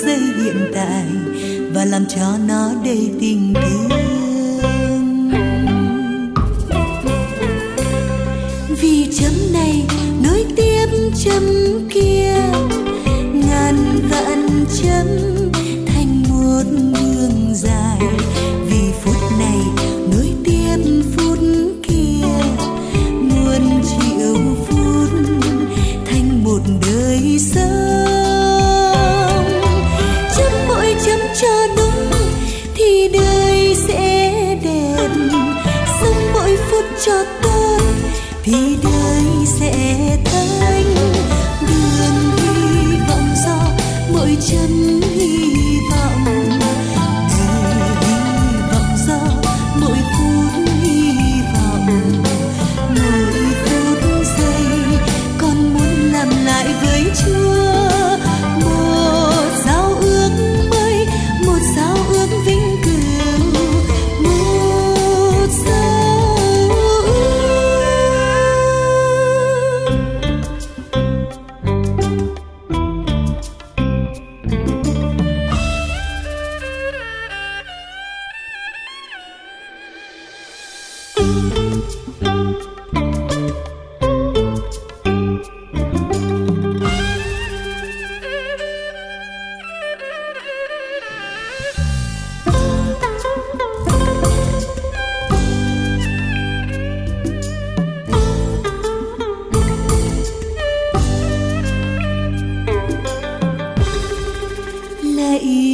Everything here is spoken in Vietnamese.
giây hiện tại và làm cho nó đầy tình thương. Vì chấm này nối tiếp chấm kia, ngàn vạn chấm thành một đường dài. Vì phút này nối tiếp phút kia, muôn triệu phút thành một đời sống. Chấm mỗi chấm cho đúng thì đời sẽ đẹp, sống mỗi phút cho tốt thì đời sẽ thanh. Đường hy vọng do mỗi chân hy vọng, đời hy vọng do mỗi phút hy vọng. Mỗi phút giây con muốn làm lại với Chúa một giao ước mới, một giao ước vĩnh cửu, một giao ước. Lạy